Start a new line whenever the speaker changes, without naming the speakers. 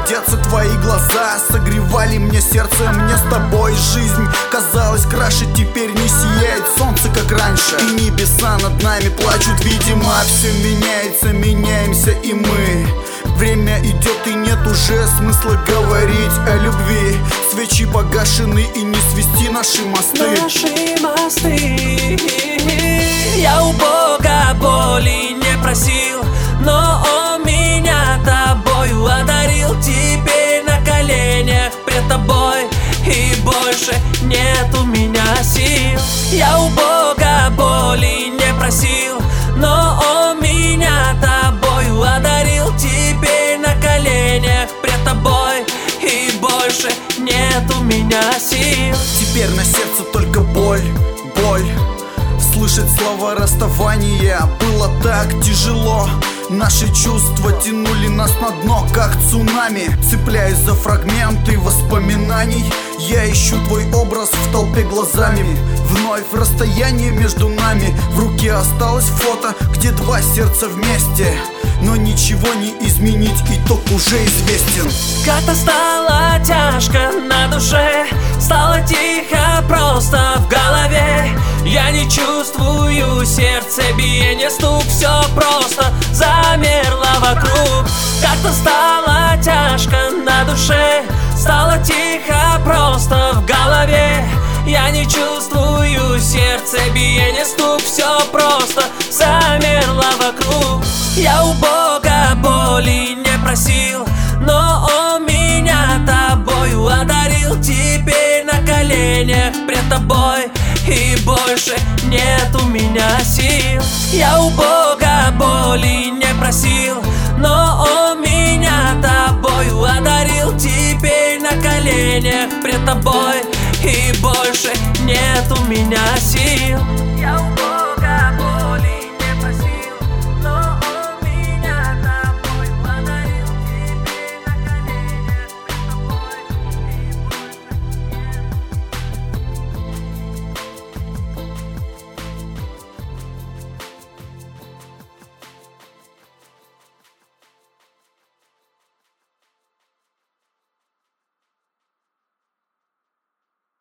деться твои глаза, согревали мне сердце, мне с тобой жизнь казалась краше. Теперь не сияет солнце, как раньше, и небеса над нами плачут. Видимо, все меняется, меняемся и мы. Время идет и нет уже смысла говорить о любви. Свечи погашены и не свести наши мосты.
Я у Бога боли не просил, но Он меня тобою одарил. Теперь на коленях пред тобой, и больше нет у меня сил. Я у Бога боли не просил, но Он меня тобою одарил. Теперь на коленях пред тобой, и больше нет у меня сил.
Теперь на сердце только боль, боль. Слышать слова расставания было так тяжело. Наши чувства тянули нас на дно, как цунами. Цепляясь за фрагменты воспоминаний, я ищу твой образ в толпе глазами. Вновь расстояние между нами. В руке осталось фото, где два сердца вместе. Но ничего не изменить, итог уже известен.
Как-то стало тяжко на душе, стало тихо просто в голове. Я не чувствую сердцебиение, стук, все просто замерло вокруг. Как-то стало тяжко на душе, стало тихо просто в голове. Я не чувствую сердцебиение, стук, все просто замерло вокруг. Я у Бога боли не просил, но Он меня тобою одарил. Теперь на коленях пред тобой, и больше нет у меня сил. Я у Бога боли не просил, но Он меня тобою одарил. Теперь на коленях пред тобой, и больше нет у меня сил.